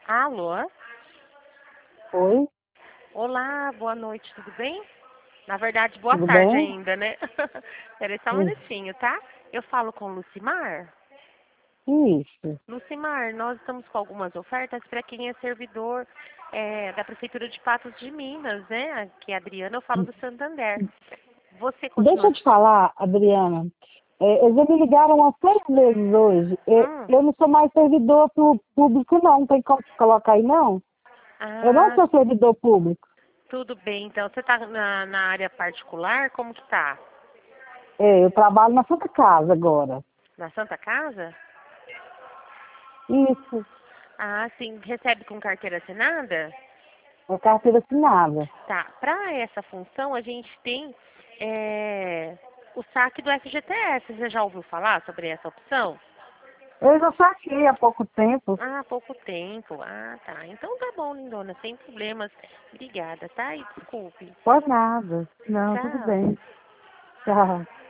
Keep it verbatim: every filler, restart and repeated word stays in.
Alô? Oi, Olá, boa noite, tudo bem? Na verdade, boa tudo tarde bem? ainda, né? Peraí só um Hum, minutinho, tá? Eu falo com Lucimar. Isso. Lucimar, nós estamos com algumas ofertas para quem é servidor é, da Prefeitura de Patos de Minas, né? Aqui é a Adriana, eu falo do Santander. Você Deixa continua... eu te falar, Adriana. É, eles já me ligaram umas três vezes hoje. É, Hum, eu não sou mais servidor pu- público, não. Tem como colocar aí, não? Eu não ah, sou servidor público. tudo bem, então. Você está na, na área particular? Como que tá? É, eu trabalho na Santa Casa agora. Na Santa Casa? Isso, Ah, sim. Recebe com carteira assinada? é carteira assinada. Tá, para essa função a gente tem é, o saque do F G T S. Você já ouviu falar sobre essa opção? Eu já saquei há pouco tempo. Ah, há pouco tempo. Ah, tá. Então tá bom, lindona, sem problemas. Obrigada, tá? E desculpe. Por nada. Não, tudo Tchau. bem. Tchau.